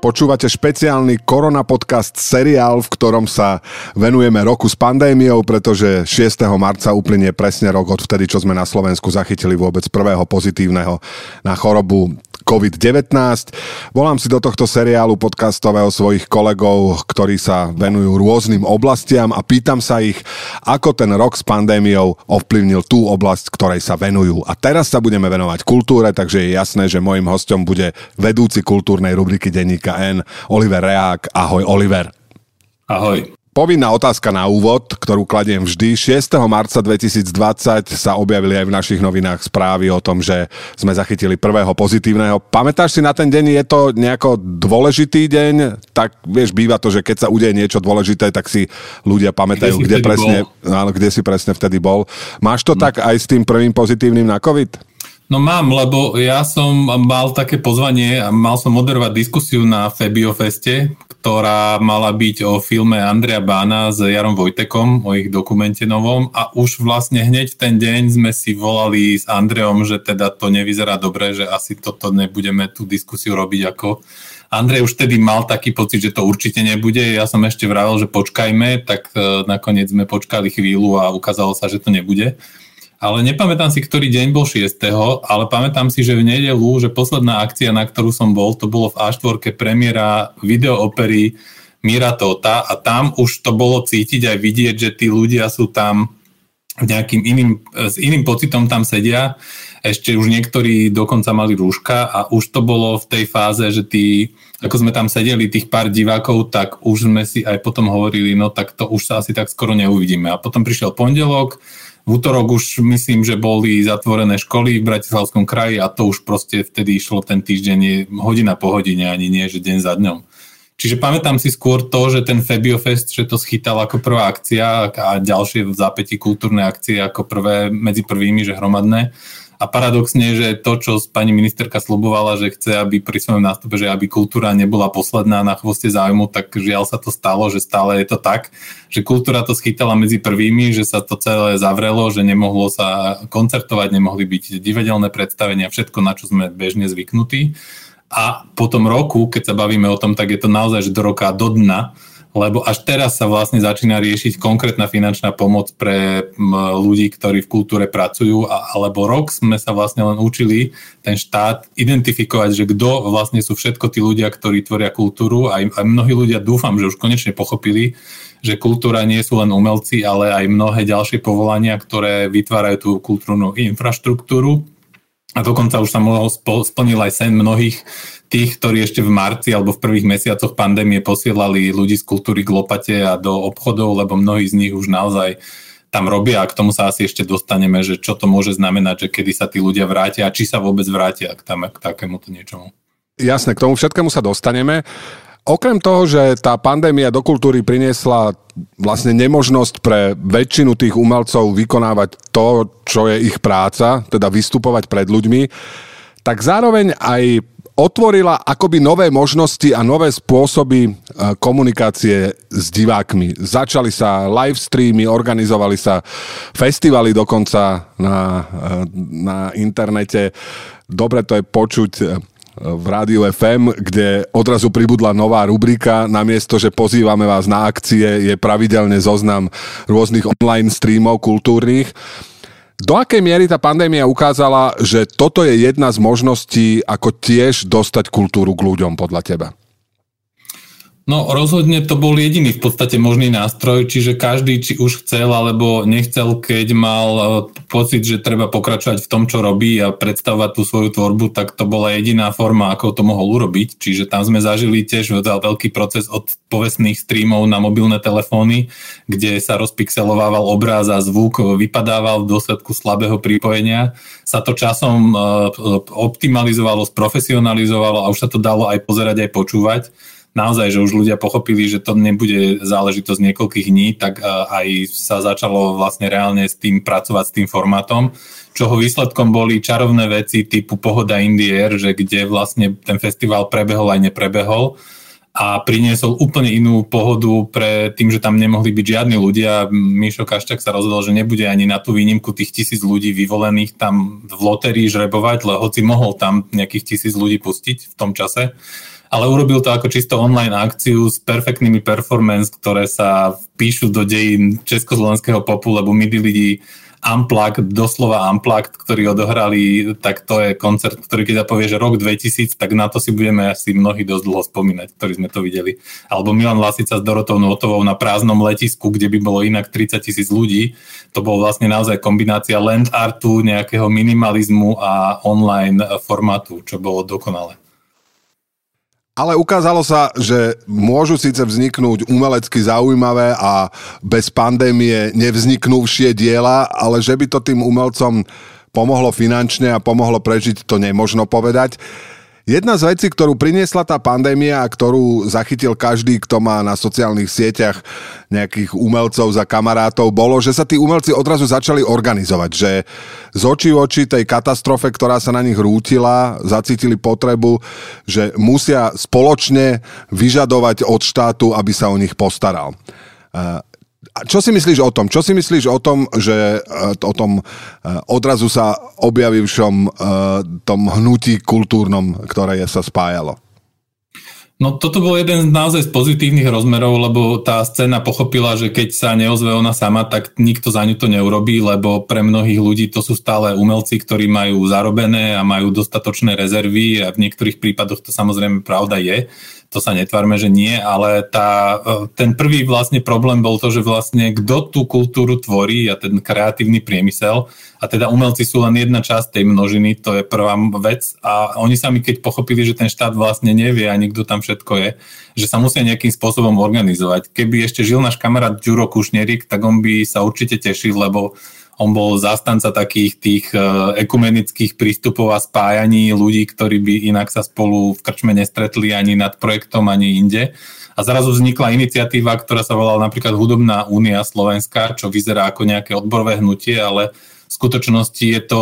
Počúvate špeciálny korona podcast seriál, v ktorom sa venujeme roku s pandémiou, pretože 6. marca uplynie presne rok od vtedy, čo sme na Slovensku zachytili vôbec prvého pozitívneho na chorobu COVID-19. Volám si do tohto seriálu podcastového svojich kolegov, ktorí sa venujú rôznym oblastiam a pýtam sa ich, ako ten rok s pandémiou ovplyvnil tú oblasť, ktorej sa venujú. A teraz sa budeme venovať kultúre, takže je jasné, že môjim hosťom bude vedúci kultúrnej rubriky denníka N, Oliver Rehák. Ahoj, Oliver. Ahoj. Povinná otázka na úvod, ktorú kladiem vždy. 6. marca 2020 sa objavili aj v našich novinách správy o tom, že sme zachytili prvého pozitívneho. Pamätáš si na ten deň? Je to nejako dôležitý deň? Tak vieš, býva to, že keď sa udeje niečo dôležité, tak si ľudia pamätajú, kde si presne vtedy bol. Máš to tak aj s tým prvým pozitívnym na COVID? No mám, lebo ja som mal také pozvanie a mal som moderovať diskusiu na Febiofeste, ktorá mala byť o filme Andreja Bána s Jarom Vojtekom, o ich dokumente novom, a už vlastne hneď v ten deň sme si volali s Andrejom, že teda to nevyzerá dobre, že asi toto nebudeme tú diskusiu robiť ako... Andrej už vtedy mal taký pocit, že to určite nebude. Ja som ešte vravel, že počkajme, tak nakoniec sme počkali chvíľu a ukázalo sa, že to nebude. Ale nepamätám si, ktorý deň bol 6., ale pamätám si, že v nedeľu, že posledná akcia, na ktorú som bol, to bolo v A4 premiéra videoopery Míra Tóta a tam už to bolo cítiť aj vidieť, že tí ľudia sú tam s iným pocitom tam sedia. Ešte už niektorí dokonca mali rúška a už to bolo v tej fáze, že ako sme tam sedeli, tých pár divákov, tak už sme si aj potom hovorili, no tak to už sa asi tak skoro neuvidíme. A potom prišiel pondelok, v utorok už myslím, že boli zatvorené školy v Bratislavskom kraji a to už proste vtedy išlo ten týždeň hodina po hodine, ani nie, že deň za dňom. Čiže pamätám si skôr to, že ten Febiofest, že to schytal ako prvá akcia a ďalšie v zápätí kultúrne akcie ako prvé, medzi prvými, že hromadné. A paradoxne, že to, čo pani ministerka sľubovala, že chce, aby pri svojom nástupe, že aby kultúra nebola posledná na chvoste záujmu, tak žiaľ sa to stalo, že stále je to tak, že kultúra to schytala medzi prvými, že sa to celé zavrelo, že nemohlo sa koncertovať, nemohli byť divadelné predstavenia, všetko, na čo sme bežne zvyknutí. A po tom roku, keď sa bavíme o tom, tak je to naozaj, že do roka do dna, lebo až teraz sa vlastne začína riešiť konkrétna finančná pomoc pre ľudí, ktorí v kultúre pracujú, alebo rok sme sa vlastne len učili ten štát identifikovať, že kto vlastne sú všetko tí ľudia, ktorí tvoria kultúru a mnohí ľudia dúfam, že už konečne pochopili, že kultúra nie sú len umelci, ale aj mnohé ďalšie povolania, ktoré vytvárajú tú kultúrnu infraštruktúru. A dokonca už sa splnil aj sen mnohých tých, ktorí ešte v marci alebo v prvých mesiacoch pandémie posielali ľudí z kultúry k lopate a do obchodov, lebo mnohí z nich už naozaj tam robia a k tomu sa asi ešte dostaneme, že čo to môže znamenať, že kedy sa tí ľudia vrátia a či sa vôbec vrátia k takémuto niečomu. Jasné, k tomu všetkému sa dostaneme. Okrem toho, že tá pandémia do kultúry priniesla vlastne nemožnosť pre väčšinu tých umelcov vykonávať to, čo je ich práca, teda vystupovať pred ľuďmi, tak zároveň aj otvorila akoby nové možnosti a nové spôsoby komunikácie s divákmi. Začali sa live streamy, organizovali sa festivaly dokonca na internete. Dobre to je počuť v Rádiu FM, kde odrazu pribudla nová rubrika. Namiesto, že pozývame vás na akcie, je pravidelne zoznam rôznych online streamov kultúrnych. Do akej miery tá pandémia ukázala, že toto je jedna z možností, ako tiež dostať kultúru k ľuďom podľa teba? No rozhodne to bol jediný v podstate možný nástroj, čiže každý, či už chcel alebo nechcel, keď mal pocit, že treba pokračovať v tom, čo robí a predstavovať tú svoju tvorbu, tak to bola jediná forma, ako to mohol urobiť. Čiže tam sme zažili tiež veľký proces od povestných streamov na mobilné telefóny, kde sa rozpixelovával obraz a zvuk vypadával v dôsledku slabého pripojenia. Sa to časom optimalizovalo, sprofesionalizovalo a už sa to dalo aj pozerať, aj počúvať. Naozaj, že už ľudia pochopili, že to nebude záležitosť niekoľkých dní, tak aj sa začalo vlastne reálne s tým pracovať, s tým formátom, čoho výsledkom boli čarovné veci typu Pohoda in the Air, že kde vlastne ten festival prebehol aj neprebehol a priniesol úplne inú pohodu pre tým, že tam nemohli byť žiadni ľudia. Mišo Kaščák sa rozhodol, že nebude ani na tú výnimku tých 1000 ľudí vyvolených tam v lotérii žrebovať, hoci mohol tam nejakých 1000 ľudí pustiť v tom čase. ale urobil to ako čisto online akciu s perfektnými performance, ktoré sa vpíšu do dejín československého popu, lebo midi ľudí Unplugged, doslova Unplugged, ktorí odohrali, tak to je koncert, ktorý keď povie, že rok 2000, tak na to si budeme asi mnohí dosť dlho spomínať, ktorí sme to videli. Alebo Milan Lasica s Dorotou Nótovou na prázdnom letisku, kde by bolo inak 30 000 ľudí. To bolo vlastne naozaj kombinácia land artu, nejakého minimalizmu a online formátu, čo bolo dokonalé. Ale ukázalo sa, že môžu síce vzniknúť umelecky zaujímavé a bez pandémie nevzniknúvšie diela, ale že by to tým umelcom pomohlo finančne a pomohlo prežiť, to nemožno povedať. Jedna z vecí, ktorú priniesla tá pandémia a ktorú zachytil každý, kto má na sociálnych sieťach nejakých umelcov za kamarátov, bolo, že sa tí umelci odrazu začali organizovať, že z očí v oči tej katastrofe, ktorá sa na nich rútila, zacítili potrebu, že musia spoločne vyžadovať od štátu, aby sa o nich postaral. Čo si myslíš o tom? Čo si myslíš o tom, že o tom odrazu sa objavivšom tom hnutí kultúrnom, ktoré sa spájalo? No toto bol jeden z naozaj z pozitívnych rozmerov, lebo tá scéna pochopila, že keď sa neozve ona sama, tak nikto za ňu to neurobí, lebo pre mnohých ľudí to sú stále umelci, ktorí majú zarobené a majú dostatočné rezervy a v niektorých prípadoch to samozrejme pravda je. To sa netvárme, že nie, ale ten prvý vlastne problém bol to, že vlastne kto tú kultúru tvorí a ten kreatívny priemysel, a teda umelci sú len jedna časť tej množiny, to je prvá vec a oni sami keď pochopili, že ten štát vlastne nevie ani kto tam všetko je, že sa musia nejakým spôsobom organizovať. Keby ešte žil náš kamarát Ďuro Kušnierik, tak on by sa určite tešil, lebo on bol zástanca takých tých ekumenických prístupov a spájaní ľudí, ktorí by inak sa spolu v krčme nestretli ani nad projektom, ani inde. A zrazu vznikla iniciatíva, ktorá sa volala napríklad Hudobná únia Slovenska, čo vyzerá ako nejaké odborové hnutie, ale v skutočnosti je to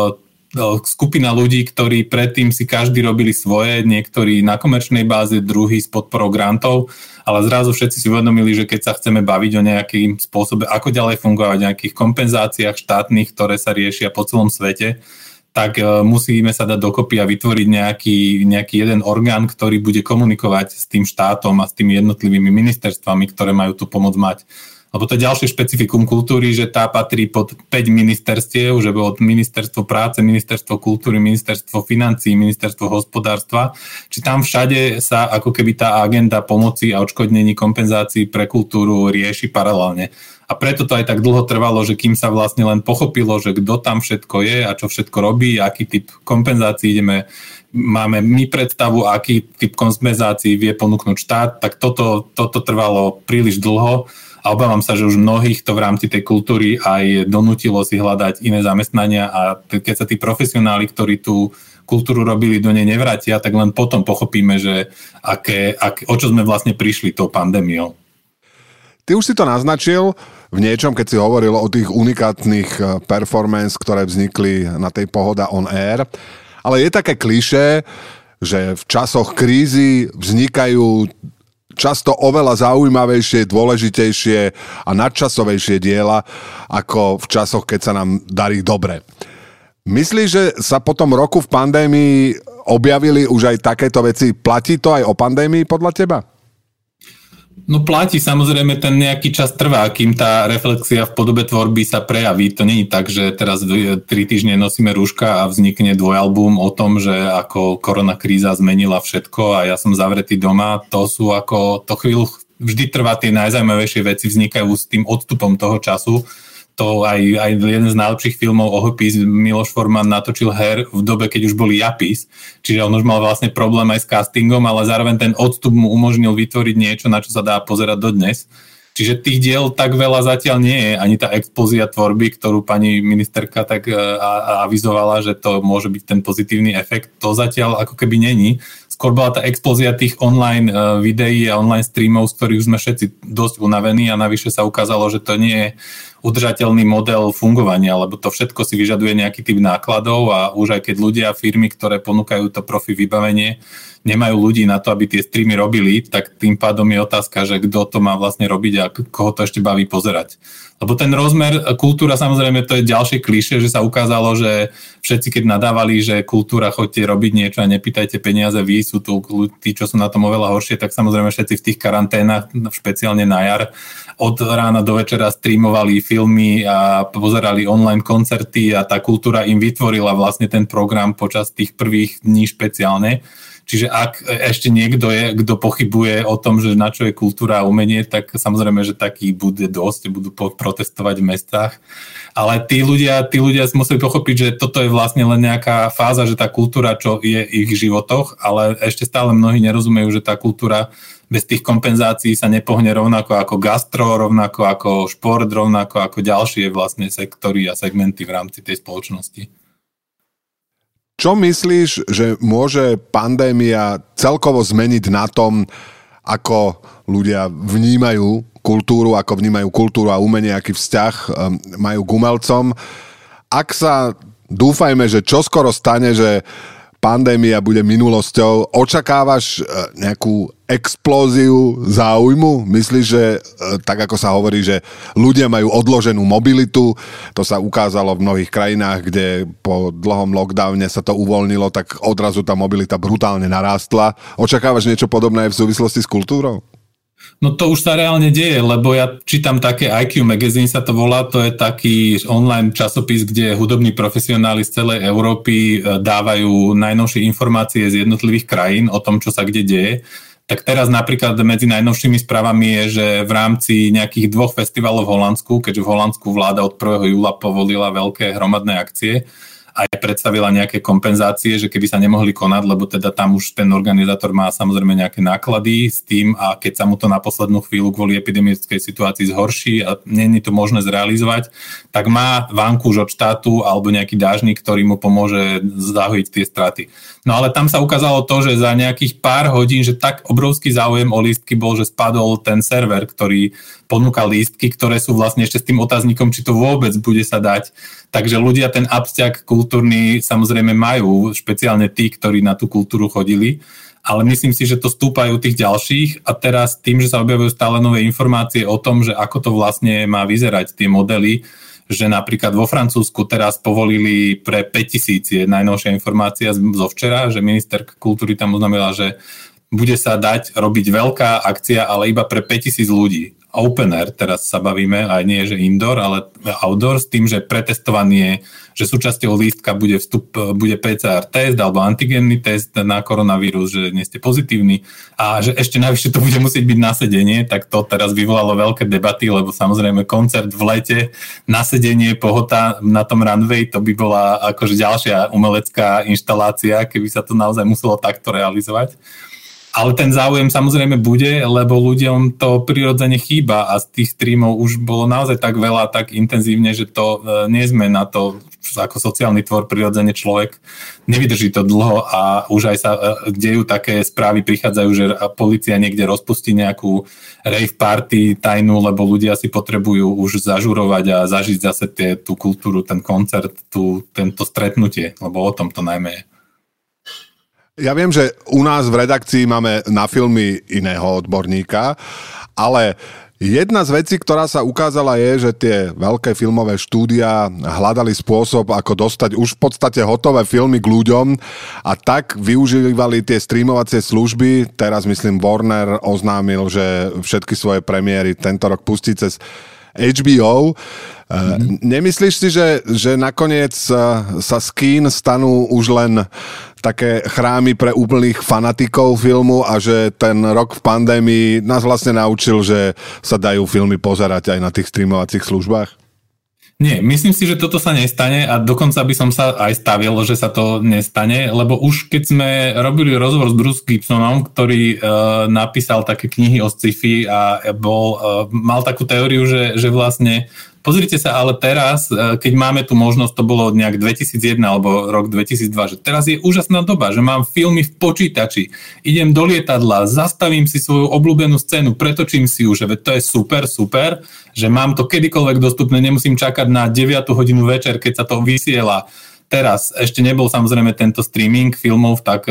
skupina ľudí, ktorí predtým si každý robili svoje, niektorí na komerčnej báze, druhí s podporou grantov, ale zrazu všetci si uvedomili, že keď sa chceme baviť o nejakým spôsobe, ako ďalej fungovať, o nejakých kompenzáciách štátnych, ktoré sa riešia po celom svete, tak musíme sa dať dokopy a vytvoriť nejaký jeden orgán, ktorý bude komunikovať s tým štátom a s tými jednotlivými ministerstvami, ktoré majú tú pomoc mať. Lebo to je ďalšie špecifikum kultúry, že tá patrí pod 5 ministerstiev, že bolo ministerstvo práce, ministerstvo kultúry, ministerstvo financií, ministerstvo hospodárstva. Či tam všade sa ako keby tá agenda pomoci a odškodnení kompenzácií pre kultúru rieši paralelne. A preto to aj tak dlho trvalo, že kým sa vlastne len pochopilo, že kto tam všetko je a čo všetko robí, aký typ kompenzácií máme my predstavu, aký typ kompenzácií vie ponúknuť štát, tak toto trvalo príliš dlho. A obávam sa, že už mnohých to v rámci tej kultúry aj donútilo si hľadať iné zamestnania a keď sa tí profesionáli, ktorí tú kultúru robili, do nej nevrátia, tak len potom pochopíme, že o čo sme vlastne prišli tou pandémiou. Ty už si to naznačil v niečom, keď si hovoril o tých unikátnych performance, ktoré vznikli na tej Pohoda on Air, ale je také klišé, že v časoch krízy vznikajú často oveľa zaujímavejšie, dôležitejšie a nadčasovejšie diela ako v časoch, keď sa nám darí dobre. Myslíš, že sa po tom roku v pandémii objavili už aj takéto veci? Platí to aj o pandémii podľa teba? No platí, samozrejme ten nejaký čas trvá, kým tá reflexia v podobe tvorby sa prejaví. To nie je tak, že teraz 3 týždne nosíme rúška a vznikne dvojalbum o tom, že ako koronakríza zmenila všetko a ja som zavretý doma. To chvíľu vždy trvá, tie najzaujímavejšie veci vznikajú s tým odstupom toho času. To aj jeden z najlepších filmov o Hopis Miloš Forman natočil Her v dobe, keď už boli Japis. Čiže on už mal vlastne problém aj s castingom, ale zároveň ten odstup mu umožnil vytvoriť niečo, na čo sa dá pozerať dodnes. Čiže tých diel tak veľa zatiaľ nie je. Ani tá explózia tvorby, ktorú pani ministerka tak avizovala, že to môže byť ten pozitívny efekt, to zatiaľ ako keby není. Skôr bola tá explózia tých online videí a online streamov, z ktorých sme všetci dosť unavení a navyše sa ukázalo, že to nie je udržateľný model fungovania, lebo to všetko si vyžaduje nejaký typ nákladov a už aj keď ľudia, firmy, ktoré ponúkajú to profi vybavenie, nemajú ľudí na to, aby tie streamy robili, tak tým pádom je otázka, že kto to má vlastne robiť a koho to ešte baví pozerať. Lebo ten rozmer, kultúra, samozrejme, to je ďalšie klišé, že sa ukázalo, že všetci, keď nadávali, že kultúra, chodte robiť niečo a nepýtajte peniaze vy, sú tu tí, čo sú na tom oveľa horšie, tak samozrejme všetci v tých karanténach, špeciálne na jar, od rána do večera streamovali filmy a pozerali online koncerty a tá kultúra im vytvorila vlastne ten program počas tých prvých dní špeciálne. Čiže ak ešte niekto je, kto pochybuje o tom, že na čo je kultúra a umenie, tak samozrejme, že takých bude dosť, budú protestovať v mestách. Ale tí ľudia museli pochopiť, že toto je vlastne len nejaká fáza, že tá kultúra, čo je v ich životoch, ale ešte stále mnohí nerozumejú, že tá kultúra bez tých kompenzácií sa nepohne rovnako ako gastro, rovnako ako šport, rovnako ako ďalšie vlastne sektory a segmenty v rámci tej spoločnosti. Čo myslíš, že môže pandémia celkovo zmeniť na tom, ako ľudia vnímajú kultúru, a umenie, aký vzťah majú k umelcom? Ak sa, dúfajme, že čoskoro stane, že pandémia bude minulosťou, očakávaš nejakú explóziu záujmu? Myslíš, že tak ako sa hovorí, že ľudia majú odloženú mobilitu, to sa ukázalo v mnohých krajinách, kde po dlhom lockdowne sa to uvoľnilo, tak odrazu tá mobilita brutálne narástla. Očakávaš niečo podobné aj v súvislosti s kultúrou? No to už sa reálne deje, lebo ja čítam také IQ Magazine sa to volá, to je taký online časopis, kde hudobní profesionáli z celej Európy dávajú najnovšie informácie z jednotlivých krajín o tom, čo sa kde deje. Tak teraz napríklad medzi najnovšími správami je, že v rámci nejakých 2 festivalov v Holandsku, keďže v Holandsku vláda od 1. júla povolila veľké hromadné akcie, aj predstavila nejaké kompenzácie, že keby sa nemohli konať, lebo teda tam už ten organizátor má samozrejme nejaké náklady s tým a keď sa mu to na poslednú chvíľu kvôli epidemickej situácii zhorší a nie je to možné zrealizovať, tak má vankúš od štátu alebo nejaký dážnik, ktorý mu pomôže zahojiť tie straty. No ale tam sa ukázalo to, že za nejakých pár hodín, že tak obrovský záujem o lístky bol, že spadol ten server, ktorý ponúka lístky, ktoré sú vlastne ešte s tým otáznikom, či to vôbec bude sa dať. Takže ľudia ten absťak kultúrny samozrejme majú, špeciálne tí, ktorí na tú kultúru chodili, ale myslím si, že to stúpajú tých ďalších a teraz tým, že sa objavujú stále nové informácie o tom, že ako to vlastne má vyzerať tie modely, že napríklad vo Francúzsku teraz povolili pre 5000, je najnovšia informácia zo včera, že minister kultúry tam oznámila, že bude sa dať robiť veľká akcia, ale iba pre 5000 ľudí. Open air, teraz sa bavíme, aj nie, že indoor, ale outdoor, s tým, že pretestovanie, že súčasťou lístka bude PCR test alebo antigenný test na koronavírus, že nie ste pozitívni a že ešte navyše to bude musieť byť na sedenie, tak to teraz vyvolalo veľké debaty, lebo samozrejme koncert v lete, na sedenie, pohota na tom runway, to by bola akože ďalšia umelecká inštalácia, keby sa to naozaj muselo takto realizovať. Ale ten záujem samozrejme bude, lebo ľuďom to prirodzene chýba a z tých streamov už bolo naozaj tak veľa, tak intenzívne, že to nie sme na to, ako sociálny tvor prirodzene človek nevydrží to dlho a už aj sa dejú také správy, prichádzajú, že polícia niekde rozpustí nejakú rave party tajnú, lebo ľudia si potrebujú už zažurovať a zažiť zase tú kultúru, ten koncert, tento stretnutie, lebo o tom to najmä je. Ja viem, že u nás v redakcii máme na filmy iného odborníka, ale jedna z vecí, ktorá sa ukázala je, že tie veľké filmové štúdia hľadali spôsob, ako dostať už v podstate hotové filmy k ľuďom a tak využívali tie streamovacie služby. Teraz myslím Warner oznámil, že všetky svoje premiéry tento rok pustí cez HBO. Nemyslíš si, že nakoniec sa z kín stanú už len také chrámy pre úplných fanatikov filmu a že ten rok v pandémii nás vlastne naučil, že sa dajú filmy pozerať aj na tých streamovacích službách? Nie, myslím si, že toto sa nestane a dokonca by som sa aj stavil, že sa to nestane, lebo už keď sme robili rozhovor s Bruce Gibsonom, ktorý napísal také knihy o sci-fi a mal takú teóriu, že vlastne Pozrite sa ale teraz, keď máme tú možnosť, to bolo nejak 2001 alebo rok 2002, že teraz je úžasná doba, že mám filmy v počítači, idem do lietadla, zastavím si svoju obľúbenú scénu, pretočím si ju, že to je super, že mám to kedykoľvek dostupné, nemusím čakať na 9 hodinu večer, keď sa to vysiela. Teraz ešte nebol samozrejme tento streaming filmov tak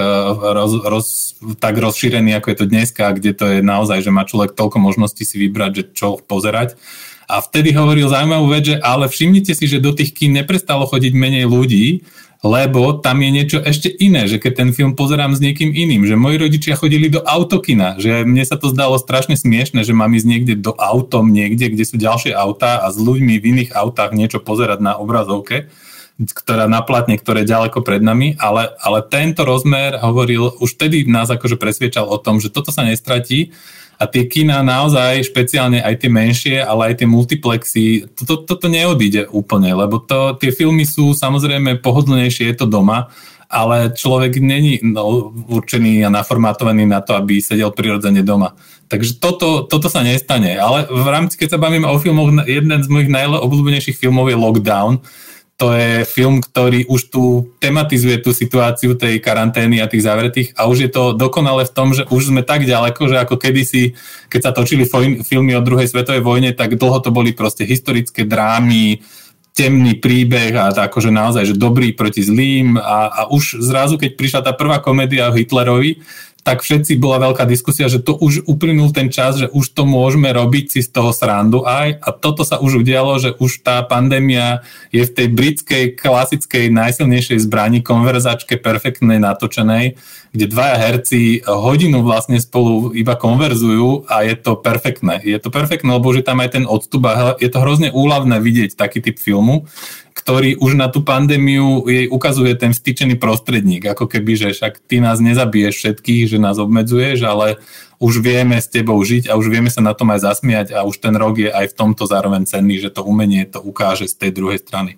rozšírený, ako je to dneska, kde to je naozaj, že má človek toľko možností si vybrať, že čo pozerať. A vtedy hovoril zaujímavú vec, že ale všimnite si, že do tých kín neprestalo chodiť menej ľudí, lebo tam je niečo ešte iné, že keď ten film pozerám s niekým iným, že moji rodičia chodili do autokina, že mne sa to zdalo strašne smiešne, že mám ísť niekde do autom, niekde, kde sú ďalšie autá a s ľuďmi v iných autách niečo pozerať na obrazovke, ktorá naplatne, ktoré je ďaleko pred nami, ale tento rozmer hovoril, už vtedy nás akože presviečal o tom, že toto sa nestratí a tie kina naozaj, špeciálne aj tie menšie, ale aj tie multiplexy, toto neodíde úplne, lebo tie filmy sú samozrejme pohodlnejšie, je to doma, ale človek není určený a naformátovaný na to, aby sedel prirodzene doma. Takže toto sa nestane, ale v rámci, keď sa bavíme o filmoch, jeden z mojich najobľúbenejších filmov je Lockdown. To je film, ktorý už tu tematizuje tú situáciu tej karantény a tých zavretých a už je to dokonale v tom, že už sme tak ďaleko, že ako kedysi, keď sa točili filmy o druhej svetovej vojne, tak dlho to boli proste historické drámy, temný príbeh a akože naozaj, že dobrý proti zlým a už zrazu, keď prišla tá prvá komédia o Hitlerovi, tak všetci bola veľká diskusia, že to už uplynul ten čas, že už to môžeme robiť si z toho srandu aj a toto sa už udialo, že už tá pandémia je v tej britskej klasickej najsilnejšej zbrani, konverzačke perfektnej natočenej, kde dvaja herci hodinu vlastne spolu iba konverzujú a je to perfektné. Je to perfektné, lebo že tam aj ten odstup a je to hrozne úľavné vidieť taký typ filmu, ktorý už na tú pandémiu jej ukazuje ten vstyčený prostredník, ako keby, že však ty nás nezabiješ všetkých, že nás obmedzuješ, ale už vieme s tebou žiť a už vieme sa na tom aj zasmiať a už ten rok je aj v tomto zároveň cenný, že to umenie to ukáže z tej druhej strany.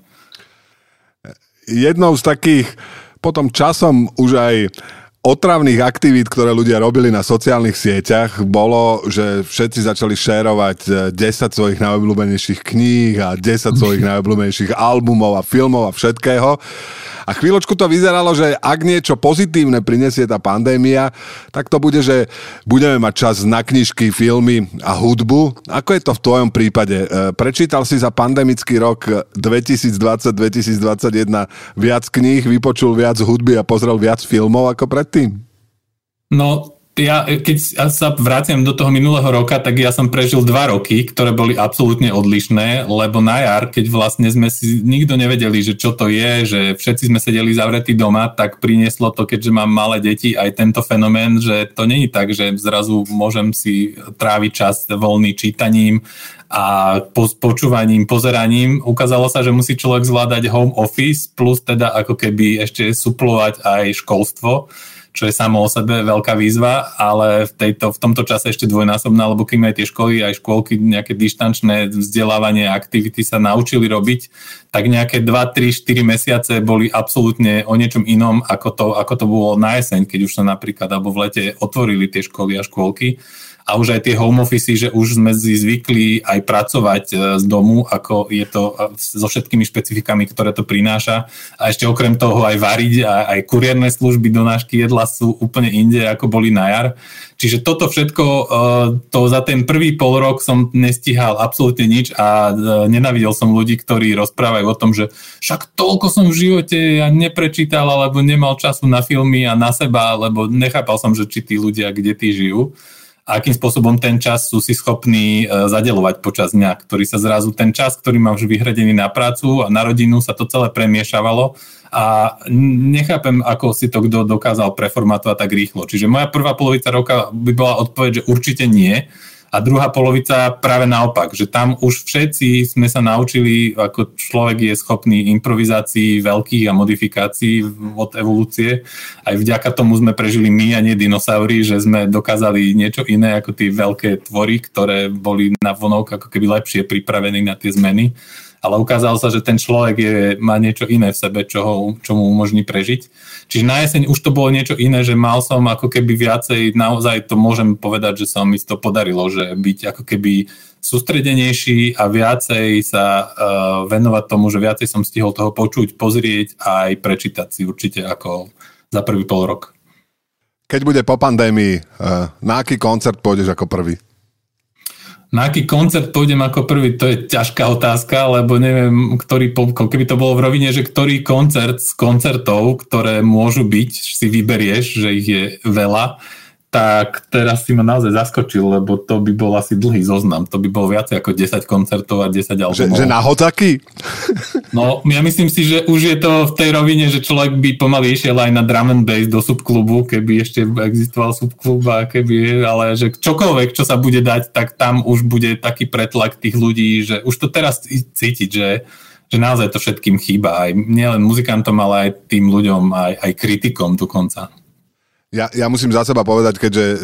Jednou z takých potom časom už aj otravných aktivít, ktoré ľudia robili na sociálnych sieťach, bolo, že všetci začali šérovať 10 svojich najobľúbenejších kníh a 10 svojich najobľúbenejších albumov a filmov a všetkého. A chvíľočku to vyzeralo, že ak niečo pozitívne prinesie tá pandémia, tak to bude, že budeme mať čas na knižky, filmy a hudbu. Ako je to v tvojom prípade? Prečítal si za pandemický rok 2020-2021 viac kníh, vypočul viac hudby a pozrel viac filmov ako predtým? No, keď sa vraciam do toho minulého roka, tak ja som prežil 2 roky, ktoré boli absolútne odlišné, lebo na jar, keď vlastne sme si nikto nevedeli, že čo to je, že všetci sme sedeli zavretí doma, tak prinieslo to, keďže mám malé deti, aj tento fenomén, že to není tak, že zrazu môžem si tráviť čas voľný čítaním a počúvaním, pozeraním. Ukázalo sa, že musí človek zvládať home office, plus teda ako keby ešte suplovať aj školstvo, čo je samo o sebe veľká výzva, ale v tomto čase ešte dvojnásobná, lebo keď aj tie školy, aj škôlky, nejaké dištančné vzdelávanie a aktivity sa naučili robiť, tak nejaké 2, 3, 4 mesiace boli absolútne o niečom inom, ako to bolo na jeseň, keď už sa napríklad alebo v lete otvorili tie školy a škôlky. A už aj tie home office, že už sme si zvykli aj pracovať z domu, ako je to so všetkými špecifikami, ktoré to prináša. A ešte okrem toho aj variť a aj kuriérne služby, donášky jedla sú úplne inde, ako boli na jar. Čiže toto všetko, to za ten prvý pol rok som nestíhal absolútne nič a nenávidel som ľudí, ktorí rozprávajú o tom, že však toľko som v živote ja neprečítal, alebo nemal času na filmy a na seba, lebo nechápal som, že či tí ľudia, kde tí žijú. A akým spôsobom ten čas sú si schopní zadeľovať počas dňa, ktorý sa zrazu, ten čas, ktorý mám už vyhradený na prácu a na rodinu, sa to celé premiešavalo a nechápem, ako si to kto dokázal preformátovať tak rýchlo. Čiže moja prvá polovica roka by bola odpoveď, že určite nie. A druhá polovica práve naopak, že tam už všetci sme sa naučili, ako človek je schopný improvizácií veľkých a modifikácií od evolúcie. Aj vďaka tomu sme prežili my a nie dinosaury, že sme dokázali niečo iné ako tie veľké tvory, ktoré boli na vonok ako keby lepšie pripravení na tie zmeny. ale ukázalo sa, že ten človek má niečo iné v sebe, čo mu umožní prežiť. Čiže na jeseň už to bolo niečo iné, že mal som ako keby viacej, naozaj to môžem povedať, že sa mi to podarilo, že byť ako keby sústredenejší a viacej sa venovať tomu, že viacej som stihol toho počuť, pozrieť a aj prečítať si určite ako za prvý pol rok. Keď bude po pandémii, na aký koncert pôjdeš ako prvý? Na aký koncert pôjdem ako prvý, to je ťažká otázka, lebo neviem, keby to bolo v rovine, že ktorý koncert z koncertov, ktoré môžu byť, si vyberieš, že ich je veľa, tak teraz si ma naozaj zaskočil, lebo to by bol asi dlhý zoznam. To by bolo viac ako 10 koncertov a 10 albumov. Že na hodaky? No, ja myslím si, že už je to v tej rovine, že človek by pomaly išiel aj na drum and bass do subklubu, keby ešte existoval subklub a ale že čokoľvek, čo sa bude dať, tak tam už bude taký pretlak tých ľudí, že už to teraz cítiť, že naozaj to všetkým chýba. Aj nielen muzikantom, ale aj tým ľuďom, aj kritikom dokonca. Ja musím za seba povedať, keďže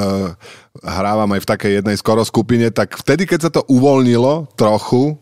hrávam aj v takej jednej skoro skupine, tak vtedy, keď sa to uvoľnilo trochu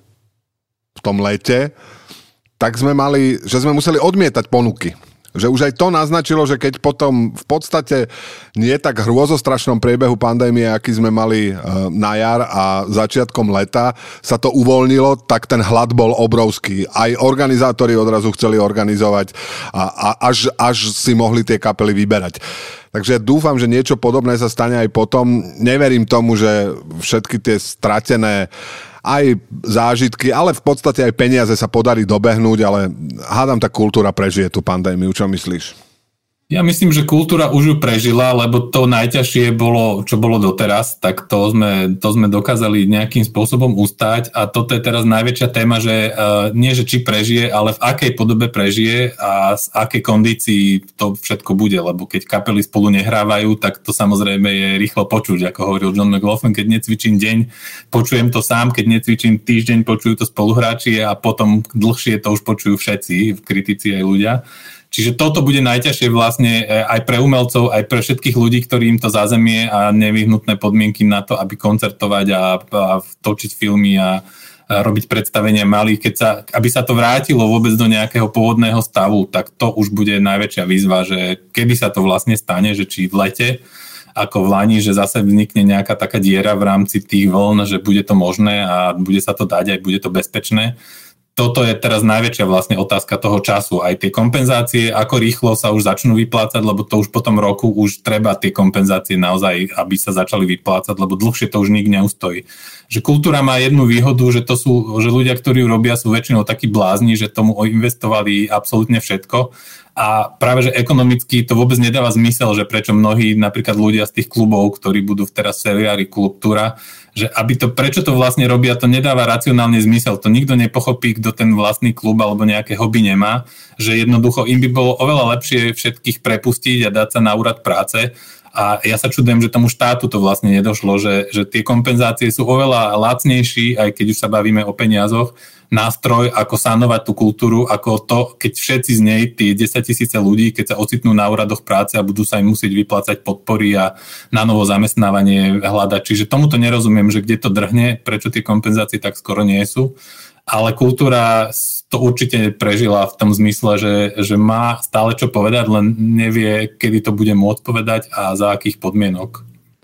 v tom lete, tak sme museli odmietať ponuky. Že už aj to naznačilo, že keď potom v podstate nie tak hrôzostrašnom priebehu pandémie, aký sme mali na jar a začiatkom leta, sa to uvoľnilo, tak ten hlad bol obrovský. Aj organizátori odrazu chceli organizovať a až si mohli tie kapely vyberať. Takže dúfam, že niečo podobné sa stane aj potom. Neverím tomu, že všetky tie stratené aj zážitky, ale v podstate aj peniaze sa podarí dobehnúť, ale hádam, tá kultúra prežije tú pandémiu. Čo myslíš? Ja myslím, že kultúra už ju prežila, lebo to najťažšie bolo, čo bolo doteraz, tak to sme dokázali nejakým spôsobom ustať a toto je teraz najväčšia téma, že nie, že či prežije, ale v akej podobe prežije a z akej kondícii to všetko bude, lebo keď kapely spolu nehrávajú, tak to samozrejme je rýchlo počuť, ako hovoril John McLaughlin, keď necvičím deň, počujem to sám, keď necvičím týždeň, počujú to spoluhráči a potom dlhšie to už počujú všetci, kritici aj ľudia. Čiže toto bude najťažšie vlastne aj pre umelcov, aj pre všetkých ľudí, ktorým to zázemie a nevyhnutné podmienky na to, aby koncertovať a točiť filmy a robiť predstavenia mali, aby sa to vrátilo vôbec do nejakého pôvodného stavu, tak to už bude najväčšia výzva, že kedy sa to vlastne stane, že či v lete, ako v lani, že zase vznikne nejaká taká diera v rámci tých vln, že bude to možné a bude sa to dať, aj bude to bezpečné. Toto je teraz najväčšia vlastne otázka toho času. Aj tie kompenzácie, ako rýchlo sa už začnú vyplácať, lebo to už po tom roku už treba tie kompenzácie naozaj, aby sa začali vyplácať, lebo dlhšie to už nikto neustojí. Že kultúra má jednu výhodu, že ľudia, ktorí ju robia, sú väčšinou takí blázni, že tomu investovali absolútne všetko. A práve, že ekonomicky to vôbec nedáva zmysel, že prečo mnohí napríklad ľudia z tých klubov, ktorí budú teraz v seriári Kultúra, že prečo to vlastne robia, to nedáva racionálny zmysel. To nikto nepochopí, kto ten vlastný klub alebo nejaké hobby nemá, že jednoducho im by bolo oveľa lepšie všetkých prepustiť a dať sa na úrad práce. A ja sa čudujem, že tomu štátu to vlastne nedošlo, že tie kompenzácie sú oveľa lacnejší, aj keď už sa bavíme o peniazoch, nástroj, ako sanovať tú kultúru, ako to, keď všetci z nej, tie 10 000 ľudí, keď sa ocitnú na úradoch práce a budú sa im musieť vyplácať podpory a na novo zamestnávanie hľadať. Čiže tomuto nerozumiem, že kde to drhne, prečo tie kompenzácie tak skoro nie sú. Ale kultúra to určite prežila v tom zmysle, že má stále čo povedať, len nevie, kedy to bude môcť povedať a za akých podmienok.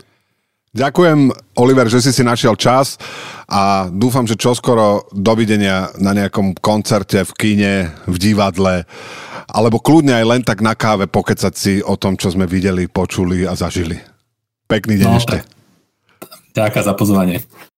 Ďakujem, Oliver, že si našiel čas a dúfam, že čoskoro dovidenia na nejakom koncerte, v kine, v divadle, alebo kľudne aj len tak na káve pokecať si o tom, čo sme videli, počuli a zažili. Pekný deň ešte. Ďakujem za pozvanie.